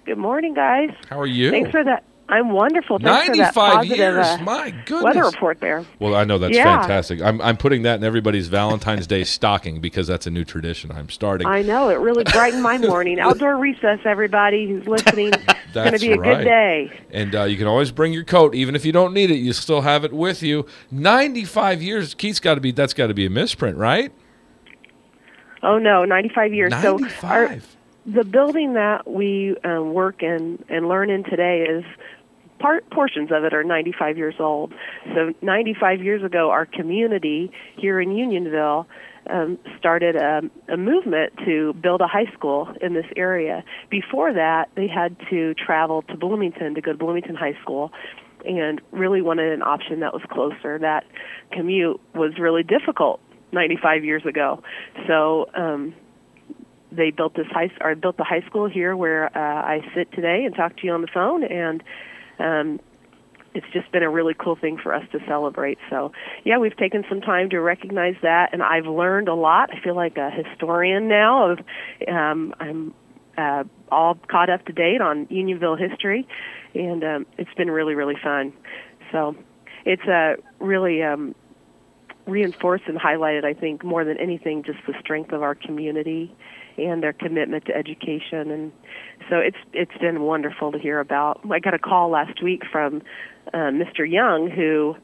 Good morning, guys. How are you? Thanks for that. I'm wonderful. Thanks 95 for that positive, years. My goodness. weather report there. Well, I know that's Yeah. fantastic. I'm putting that in everybody's Valentine's Day stocking because that's a new tradition I'm starting. I know. It really brightened my morning. Outdoor recess, everybody who's listening. It's going to be a right. good day. And you can always bring your coat. Even if you don't need it, you still have it with you. 95 years. Keith's that's got to be a misprint, right? Oh, no, 95 years. 95. So the building that we work in and learn in today is portions of it are 95 years old. So 95 years ago, our community here in Unionville started a movement to build a high school in this area. Before that, they had to travel to Bloomington to go to Bloomington High School and really wanted an option that was closer. That commute was really difficult 95 years ago. So they built the high school here where I sit today and talk to you on the phone, and it's just been a really cool thing for us to celebrate. So, yeah, we've taken some time to recognize that, and I've learned a lot. I feel like a historian now. I'm all caught up to date on Unionville history, and it's been really, really fun. So it's really reinforced and highlighted, I think, more than anything, just the strength of our community and their commitment to education. And so it's been wonderful to hear about. I got a call last week from Mr. Young, who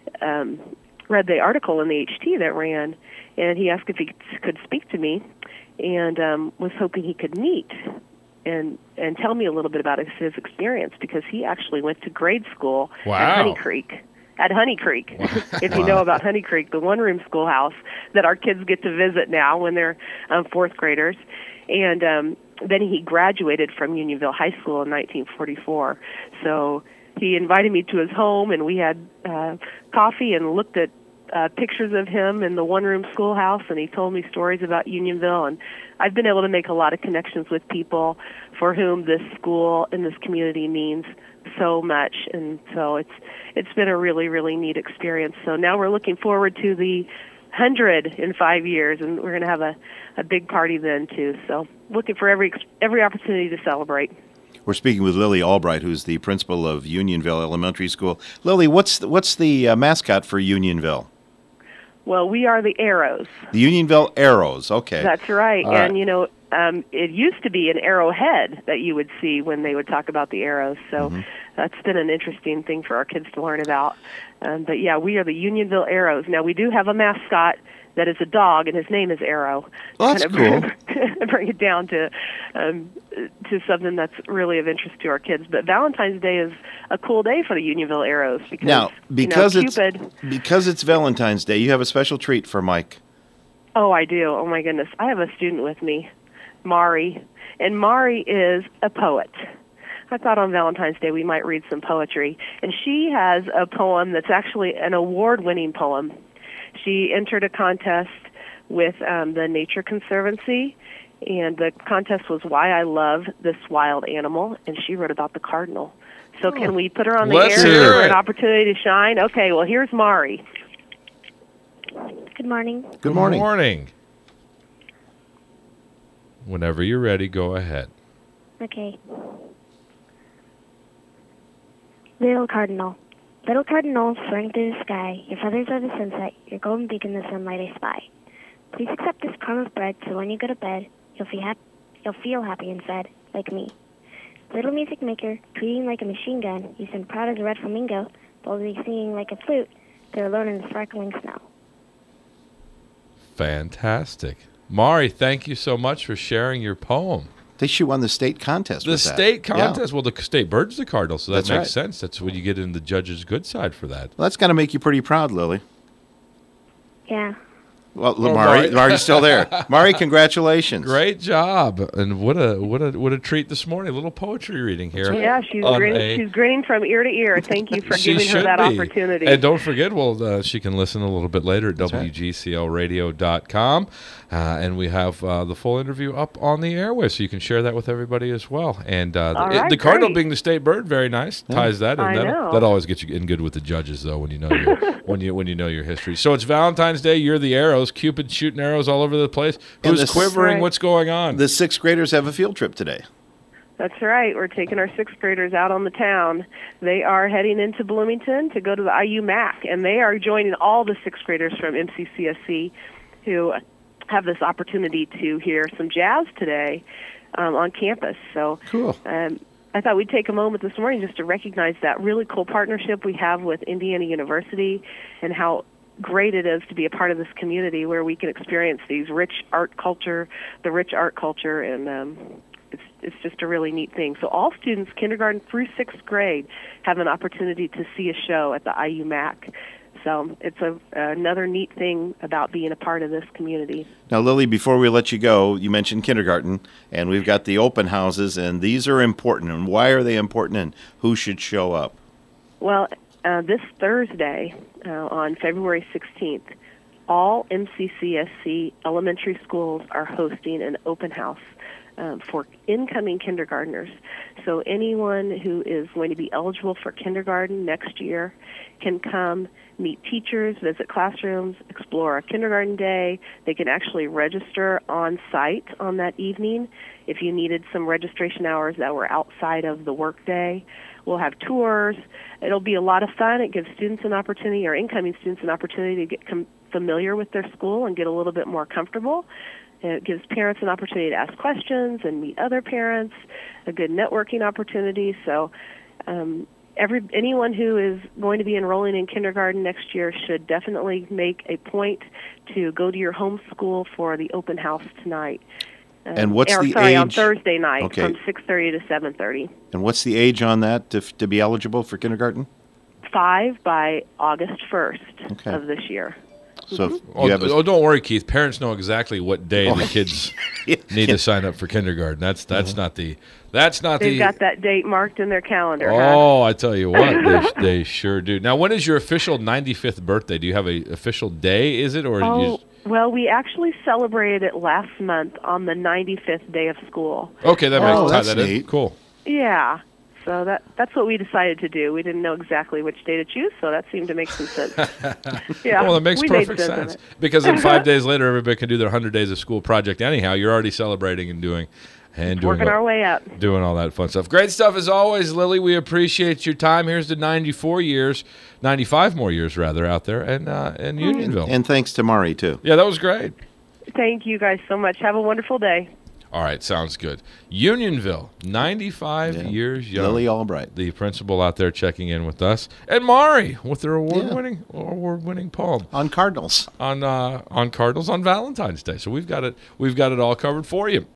read the article in the HT that ran, and he asked if he could speak to me, and was hoping he could meet and tell me a little bit about his experience, because he actually went to grade school at Honey Creek. At Honey Creek, if you know about Honey Creek, the one-room schoolhouse that our kids get to visit now when they're fourth graders. And then he graduated from Unionville High School in 1944. So he invited me to his home, and we had coffee and looked at pictures of him in the one-room schoolhouse, and he told me stories about Unionville. And I've been able to make a lot of connections with people for whom this school and this community means so much, and so it's been a really, really neat experience. So now we're looking forward to the 100 in 5 years, and we're going to have a big party then too. So looking for every opportunity to celebrate. We're speaking with Lily Albright, who's the principal of Unionville Elementary School. Lily, what's the mascot for Unionville? Well, we are the Arrows. The Unionville Arrows. Okay, that's right. All and right. It used to be an arrowhead that you would see when they would talk about the arrows. So that's been an interesting thing for our kids to learn about. But yeah, we are the Unionville Arrows. Now, we do have a mascot that is a dog, and his name is Arrow. Well, that's cool. Bring it down to something that's really of interest to our kids. But Valentine's Day is a cool day for the Unionville Arrows because now, Cupid. Because it's Valentine's Day, you have a special treat for Mike. Oh, I do. Oh my goodness, I have a student with me, Mari, and Mari is a poet. I thought on Valentine's Day we might read some poetry, and she has a poem that's actually an award-winning poem. She entered a contest with the Nature Conservancy, and the contest was Why I Love This Wild Animal, and she wrote about the cardinal. So can we put her on the Let's air hear for it. an opportunity to shine? Okay, well, here's Mari. Good morning. Good morning. Good morning. Whenever you're ready, go ahead. Okay. Little Cardinal. Little Cardinal, soaring through the sky, your feathers are the sunset, your golden beacon the sunlight I spy. Please accept this crumb of bread, so when you go to bed, you'll feel happy and fed, like me. Little music maker, tweeting like a machine gun, you stand proud as a red flamingo, boldly singing like a flute, there alone in the sparkling snow. Fantastic. Mari, thank you so much for sharing your poem. They should won the state contest. The with that. state contest. Yeah. Well, the state bird's the cardinal, so that That's makes right. sense. That's when you get in the judge's good side for that. Well, that's got to make you pretty proud, Lily. Yeah. Well, Oh, Mari, Mari. Mari's still there. Mari, congratulations. Great job, and what a treat this morning. A little poetry reading here. Yeah, she's on grinning. She's grinning from ear to ear. Thank you for She giving her should that be. opportunity. And don't forget, she can listen a little bit later at That's right. WGCLradio.com. And we have the full interview up on the airways, so you can share that with everybody as well. And right, the cardinal great. being the state bird, very nice. Ties that in. I know. That always gets you in good with the judges, though, when you know your when you know your history. So it's Valentine's Day. You're the arrows. Cupid shooting arrows all over the place. And Who's this- quivering? Right. What's going on? The sixth graders have a field trip today. That's right. We're taking our sixth graders out on the town. They are heading into Bloomington to go to the IU MAC, and they are joining all the sixth graders from MCCSC who have this opportunity to hear some jazz today on campus. So Cool. I thought we'd take a moment this morning just to recognize that really cool partnership we have with Indiana University and how great it is to be a part of this community where we can experience the rich art culture, and it's just a really neat thing. So all students, kindergarten through sixth grade, have an opportunity to see a show at the IU MAC. So it's another neat thing about being a part of this community. Now, Lily, before we let you go, you mentioned kindergarten, and we've got the open houses, and these are important. And why are they important, and who should show up? Well, this Thursday, on February 16th, all MCCSC elementary schools are hosting an open house for incoming kindergartners. So anyone who is going to be eligible for kindergarten next year can come, meet teachers, visit classrooms, explore a kindergarten day. They can actually register on site on that evening if you needed some registration hours that were outside of the workday. We'll have tours. It'll be a lot of fun. It gives students an opportunity, or incoming students an opportunity, to get familiar with their school and get a little bit more comfortable. It gives parents an opportunity to ask questions and meet other parents, a good networking opportunity. So anyone who is going to be enrolling in kindergarten next year should definitely make a point to go to your home school for the open house tonight. And what's the age? age? On Thursday night, Okay. from 6:30 to 7:30. And what's the age on that to be eligible for kindergarten? 5 by August 1st Okay. of this year. So if Oh, you have a, don't worry, Keith. Parents know exactly what day the kids need to sign up for kindergarten. That's not the They've got that date marked in their calendar. Huh? Oh, I tell you what, they sure do. Now, when is your official 95th birthday? Do you have a official day? Is it or? Well, we actually celebrated it last month on the 95th day of school. Okay, that makes that's that in. neat. Cool. Yeah. So that's what we decided to do. We didn't know exactly which day to choose, so that seemed to make some sense. Yeah, Well, it makes we made perfect sense of sense it. because then 5 days later, everybody can do their 100 days of school project. Anyhow, you're already celebrating and doing Working our way up. doing all that fun stuff. Great stuff as always, Lily. We appreciate your time. Here's to 95 more years rather out there in Unionville. and thanks to Mari, too. Yeah, that was great. Thank you guys so much. Have a wonderful day. All right, sounds good. Unionville, 95 years young. Lily Albright. The principal out there checking in with us, and Mari with their award-winning poem On Cardinals. on Cardinals on Valentine's Day. So we've got it all covered for you.